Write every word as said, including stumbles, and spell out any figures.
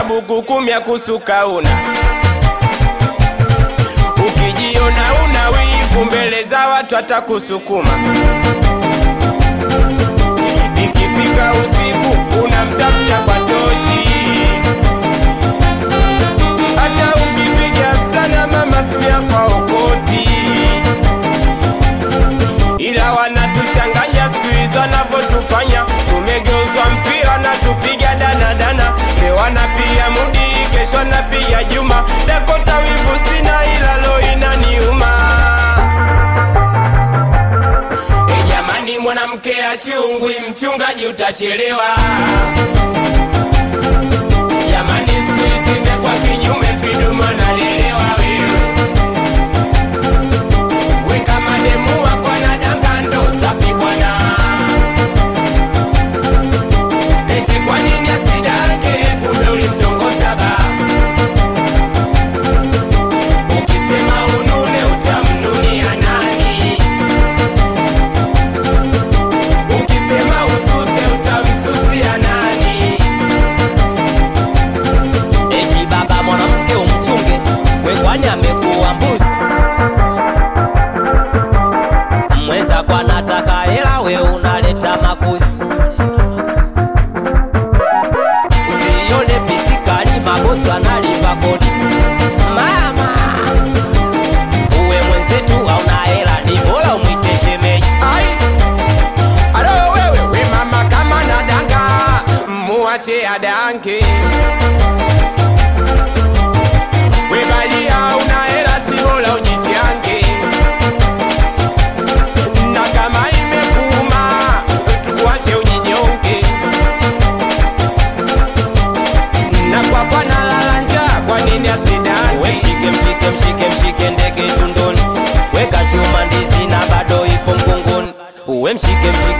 buku kumi ya kusuka una. Ukijiona una wivu mbele za watu atakusukuma. Ikifika usiku unamtafuta kwa tochi. Hata ukipiga sana mama simu yako ukoti. Ila wanatuchanganya siku hizo wanavyotufanya. Tumegeuzwa mpira na tupiga dana dana. Leo wanapiga mudi, kesho wanapiga juma. Dakota wivu sina ila lo inaniuma. E jamani mwanamke achungwi, mchungaji utachelewa. Jamani siku hizi imekuwa kinyume, viduma nalelewa wewe. We kama demu wako anadanga ndo safi bwana. Eti kwa nini asidake kumbe ulimtongoza ba. Ukisema unune utamnunia nani? Ukisema ususe utamsusia nani? Eti baba mwanamke umchunge, we kwani amekuwa mbuzi? Mweza kwa nataka hela we unaleta makuzi. Usione pisikali mabosi analipa kodi. Mama uwe mwenzetu hauna hela ni bora umwite shemeji. Ai, alo wewe, we mama kama nadanga muache adange. We balia una hela si bora ujichange. Na kama imekuuma tukuache ujinyonge. Na kwa kwa nalala njaa kwa nini asidange? We mshike mshike mshike mshike ndege tundoni. Weka chuma ndizi na bado ipo mgongoni. Uwe mshike mshike